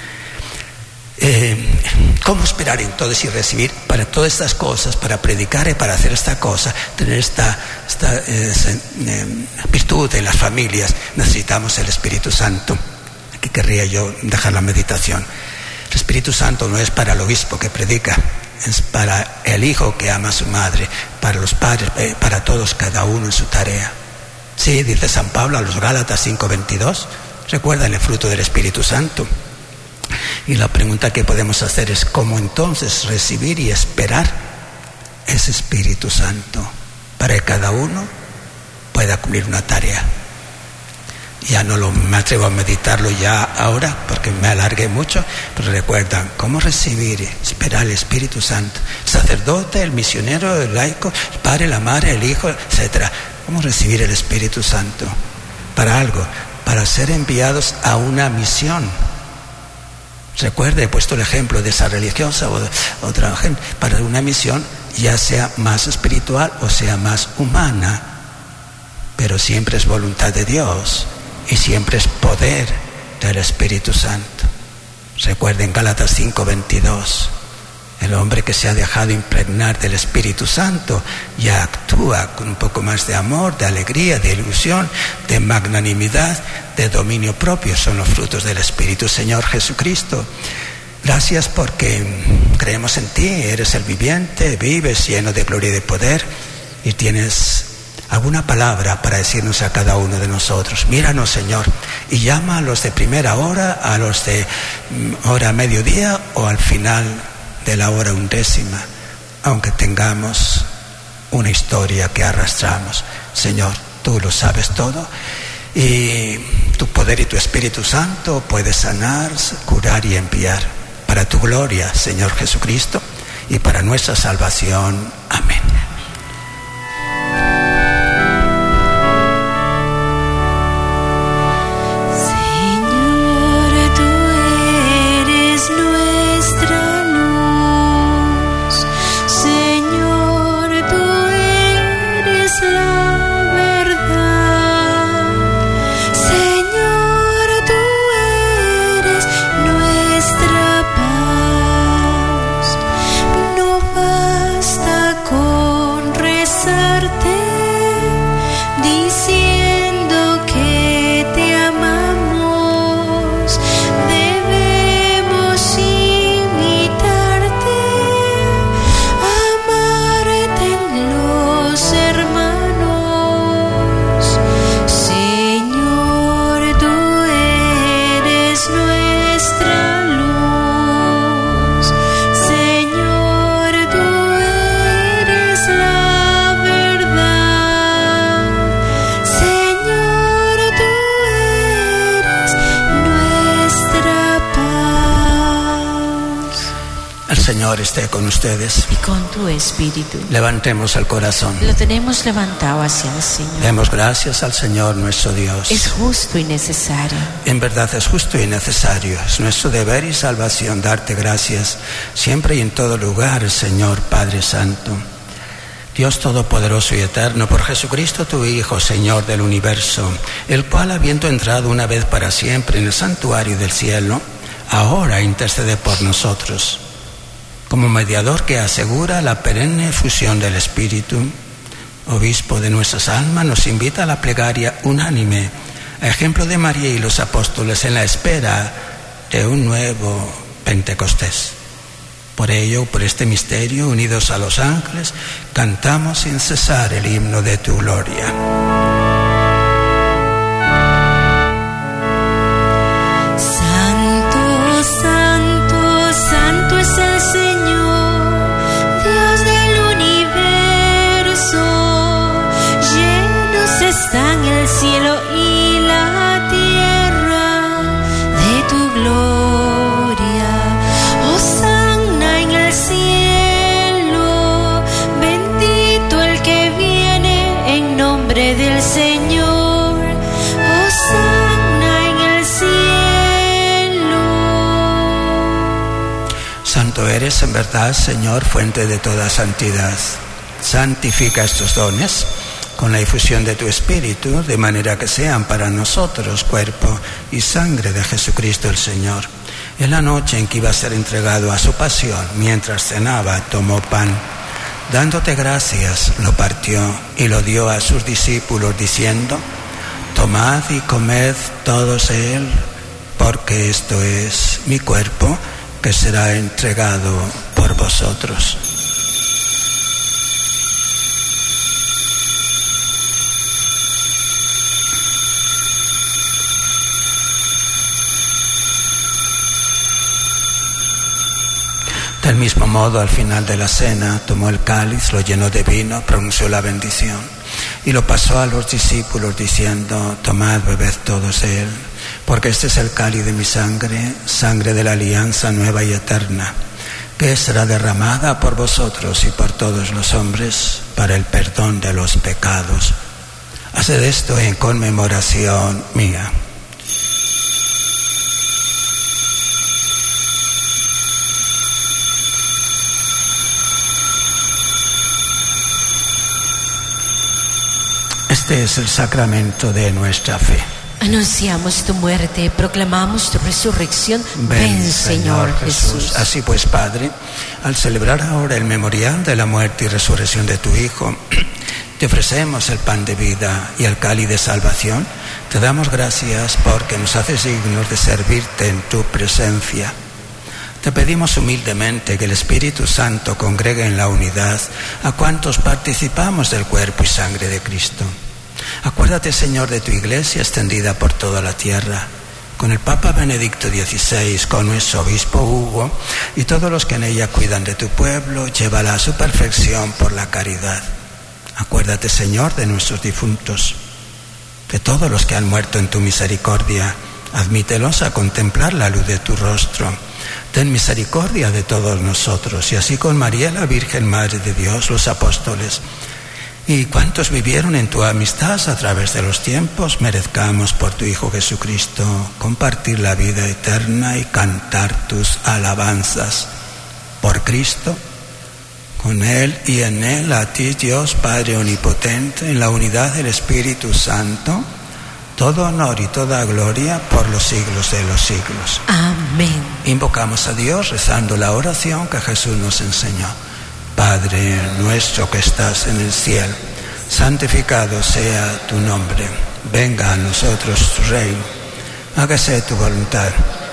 Eh, ¿Cómo esperar entonces y recibir para todas estas cosas, para predicar y para hacer esta cosa, tener esta, esta eh, eh, virtud en las familias? Necesitamos el Espíritu Santo. Aquí querría yo dejar la meditación. El Espíritu Santo no es para el obispo que predica, es para el hijo que ama a su madre, para los padres, eh, para todos, cada uno en su tarea. Sí, dice San Pablo a los Gálatas cinco veintidós, recuerdan el fruto del Espíritu Santo. Y la pregunta que podemos hacer es: ¿cómo entonces recibir y esperar ese Espíritu Santo para que cada uno pueda cumplir una tarea? Ya no lo, me atrevo a meditarlo ya ahora porque me alargué mucho, pero recuerdan cómo recibir y esperar el Espíritu Santo. El sacerdote, el misionero, el laico, el padre, la madre, el hijo, etcétera. ¿Cómo recibir el Espíritu Santo? Para algo, para ser enviados a una misión. Recuerde, he puesto el ejemplo de esa religiosa o de otra gente, para una misión, ya sea más espiritual o sea más humana, pero siempre es voluntad de Dios y siempre es poder del Espíritu Santo. Recuerden Gálatas cinco veintidós, el hombre que se ha dejado impregnar del Espíritu Santo ya actúa con un poco más de amor, de alegría, de ilusión, de magnanimidad, de dominio propio. Son los frutos del Espíritu. Señor Jesucristo, gracias porque creemos en ti, eres el viviente, vives lleno de gloria y de poder y tienes alguna palabra para decirnos a cada uno de nosotros. Míranos, Señor, y llama a los de primera hora, a los de hora mediodía o al final de la hora undécima, aunque tengamos una historia que arrastramos. Señor, tú lo sabes todo y tu poder y tu Espíritu Santo puede sanar, curar y enviar para tu gloria, Señor Jesucristo, y para nuestra salvación. Amén. Basta Señor esté con ustedes. Y con tu espíritu. Levantemos el corazón. Lo tenemos levantado hacia el Señor. Demos gracias al Señor nuestro Dios. Es justo y necesario. En verdad es justo y necesario. Es nuestro deber y salvación darte gracias siempre y en todo lugar, Señor Padre Santo. Dios Todopoderoso y Eterno, por Jesucristo tu Hijo, Señor del universo, el cual, habiendo entrado una vez para siempre en el santuario del cielo, ahora intercede por nosotros, como mediador que asegura la perenne fusión del Espíritu. Obispo de nuestras almas, nos invita a la plegaria unánime, a ejemplo de María y los apóstoles, en la espera de un nuevo Pentecostés. Por ello, por este misterio, unidos a los ángeles, cantamos sin cesar el himno de tu gloria. Santo, santo, santo es el Señor, Dios del universo. Llenos están el cielo y la tierra de tu gloria. Cielo, bendito el que viene en nombre del Señor, hosana en el cielo. Santo eres en verdad, Señor, fuente de toda santidad. Santifica estos dones con la difusión de tu Espíritu, de manera que sean para nosotros cuerpo y sangre de Jesucristo el Señor. En la noche en que iba a ser entregado a su pasión, mientras cenaba, tomó pan. Dándote gracias, lo partió y lo dio a sus discípulos, diciendo: tomad y comed todos él, porque esto es mi cuerpo, que será entregado por vosotros. Del mismo modo, al final de la cena, tomó el cáliz, lo llenó de vino, pronunció la bendición y lo pasó a los discípulos, diciendo: tomad, bebed todos él, porque este es el cáliz de mi sangre, sangre de la alianza nueva y eterna, que será derramada por vosotros y por todos los hombres para el perdón de los pecados. Haced esto en conmemoración mía. Este es el sacramento de nuestra fe. Anunciamos tu muerte, proclamamos tu resurrección. Ven, Ven Señor Jesús. Jesús. Así pues, Padre, al celebrar ahora el memorial de la muerte y resurrección de tu Hijo, te ofrecemos el pan de vida y el cáliz de salvación. Te damos gracias porque nos haces dignos de servirte en tu presencia. Te pedimos humildemente que el Espíritu Santo congregue en la unidad a cuantos participamos del cuerpo y sangre de Cristo. Acuérdate, Señor, de tu Iglesia extendida por toda la tierra, con el Papa Benedicto dieciséis, con nuestro Obispo Hugo y todos los que en ella cuidan de tu pueblo, llévala a su perfección por la caridad. Acuérdate, Señor, de nuestros difuntos, de todos los que han muerto en tu misericordia. Admítelos a contemplar la luz de tu rostro. Ten misericordia de todos nosotros, y así con María, la Virgen Madre de Dios, los apóstoles y cuantos vivieron en tu amistad a través de los tiempos, merezcamos por tu Hijo Jesucristo compartir la vida eterna y cantar tus alabanzas. Por Cristo, con Él y en Él, a ti, Dios Padre Omnipotente, en la unidad del Espíritu Santo, todo honor y toda gloria por los siglos de los siglos. Amén. Invocamos a Dios rezando la oración que Jesús nos enseñó. Padre nuestro que estás en el cielo, santificado sea tu nombre. Venga a nosotros tu reino. Hágase tu voluntad.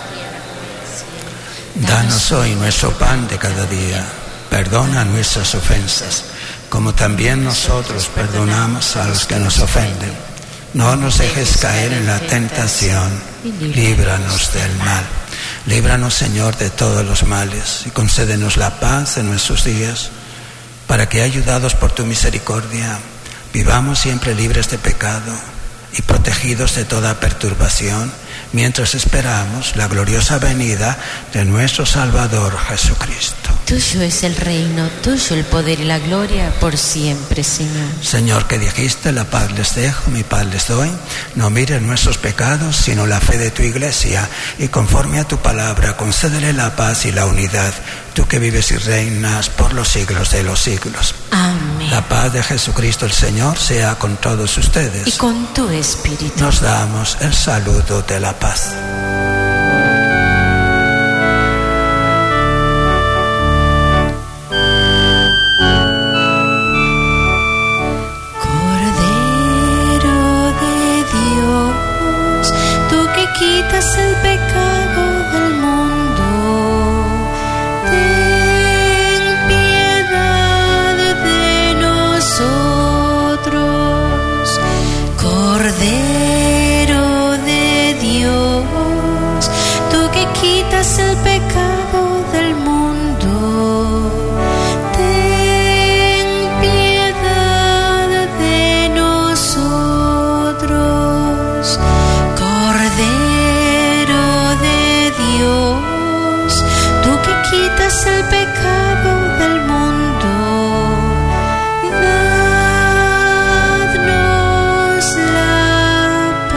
Danos hoy nuestro pan de cada día. Perdona nuestras ofensas, como también nosotros perdonamos a los que nos ofenden. No nos dejes caer en la tentación, líbranos del mal. Líbranos, Señor, de todos los males y concédenos la paz en nuestros días, para que, ayudados por tu misericordia, vivamos siempre libres de pecado y protegidos de toda perturbación, mientras esperamos la gloriosa venida de nuestro Salvador Jesucristo. Tuyo es el reino, tuyo el poder y la gloria por siempre, Señor. Señor, que dijiste, la paz les dejo, mi paz les doy, no mires nuestros pecados, sino la fe de tu Iglesia, y conforme a tu palabra, concédele la paz y la unidad, tú que vives y reinas por los siglos de los siglos. Amén. La paz de Jesucristo el Señor sea con todos ustedes. Y con tu espíritu. Nos damos el saludo de la paz. Quitas el pecado del mundo, ten piedad de nosotros. Cordero de Dios, tú que quitas el pecado del mundo, ten piedad de nosotros. Quitas el pecado del mundo, dadnos la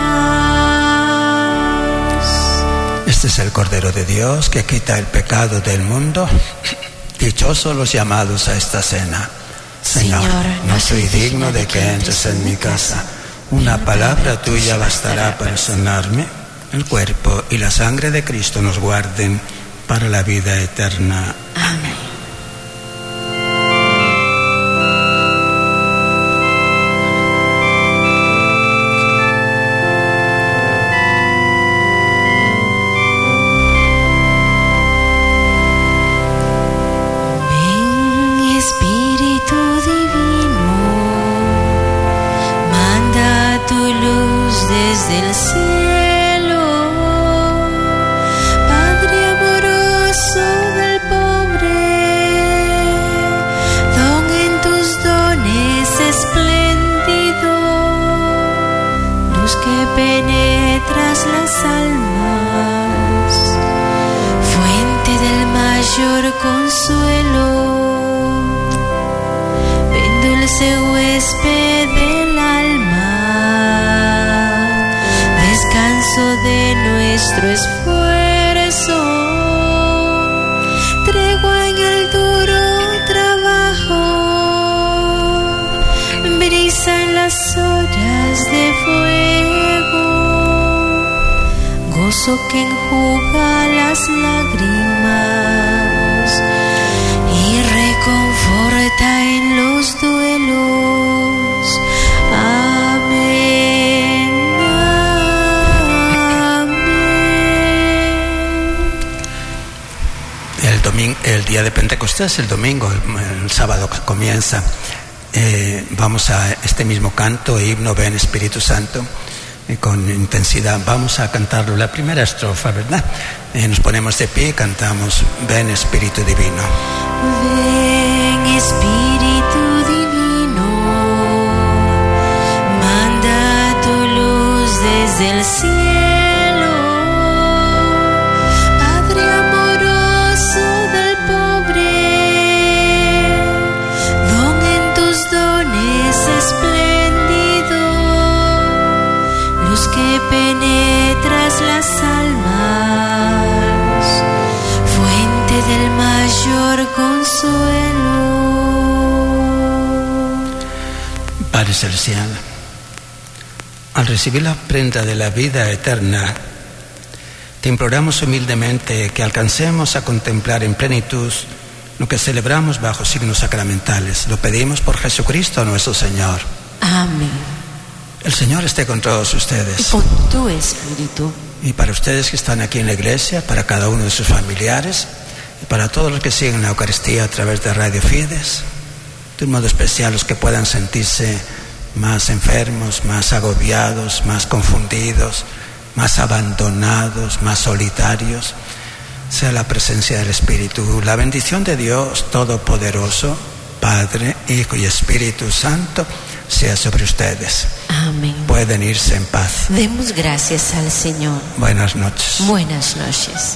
paz. Este es el Cordero de Dios que quita el pecado del mundo. Dichosos los llamados a esta cena. Señor, Señor no soy digno de que entres en mi casa. Una palabra tuya bastará para sanarme. El cuerpo y la sangre de Cristo nos guarden para la vida eterna. Amén. Ven, Espíritu Divino, manda tu luz desde el cielo. Penetras las almas, fuente del mayor consuelo, ven dulce huésped del alma, descanso de nuestro esfuerzo, tregua en el duro trabajo, brisa en las ollas de fuego, gozo que enjuga las lágrimas y reconforta en los duelos. Amén, amén. El domingo, el día de Pentecostés, el domingo, el, el sábado que comienza, eh, vamos a este mismo canto, himno, ven Espíritu Santo. Con intensidad vamos a cantarlo, la primera estrofa, ¿verdad? Eh, nos ponemos de pie y cantamos ven Espíritu Divino. Ven Espíritu Divino, manda tu luz desde el cielo, Padre amoroso del pobre, don en tus dones espléndidos, luz que penetras las almas, fuente del mayor consuelo. Padre Celestial, al recibir la prenda de la vida eterna, te imploramos humildemente que alcancemos a contemplar en plenitud lo que celebramos bajo signos sacramentales. Lo pedimos por Jesucristo nuestro Señor. Amén. El Señor esté con todos ustedes. Y con tu espíritu. Y para ustedes que están aquí en la iglesia, para cada uno de sus familiares, y para todos los que siguen la Eucaristía a través de Radio Fides, de un modo especial los que puedan sentirse más enfermos, más agobiados, más confundidos, más abandonados, más solitarios, sea la presencia del Espíritu, la bendición de Dios Todopoderoso, Padre, Hijo y Espíritu Santo, sea sobre ustedes. Amén. Pueden irse en paz. Demos gracias al Señor. Buenas noches. Buenas noches.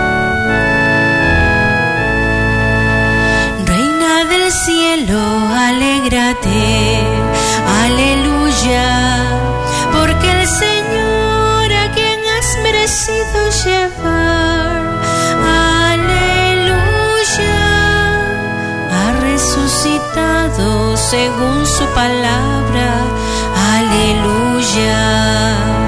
Reina del cielo, alégrate, aleluya, porque el Señor a quien has merecido llevar, aleluya, ha resucitado según su palabra, aleluya.